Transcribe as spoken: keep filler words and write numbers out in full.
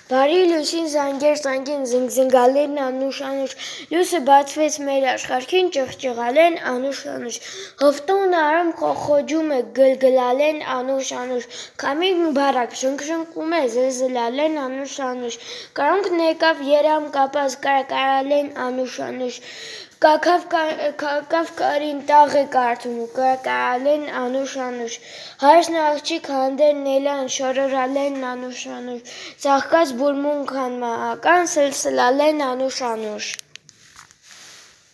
Բարի լույսին զանգեր զանգեն զնգզնգալեն անուշ-անուշ, լույսը բացվեց մեր աշխարհին ճղճղալեն անուշ-անուշ, հովտում արում խոխոջում է գլգլալեն անուշ-անուշ, քամին բարակ շնգշնգում է զլզլալեն անուշ-անուշ, կրունկն եկավ երամ կապած կարակարալեն անուշ-անուշ, Կաքավ կարին տաղ է կարդում, կարակարալեն անուշ-անուշ, հարսն աղջիկ հանդեր նելան շորորալեն անուշ-անուշ, ծաղկած բուրմունք անմահական սլսլալեն անուշ-անուշ։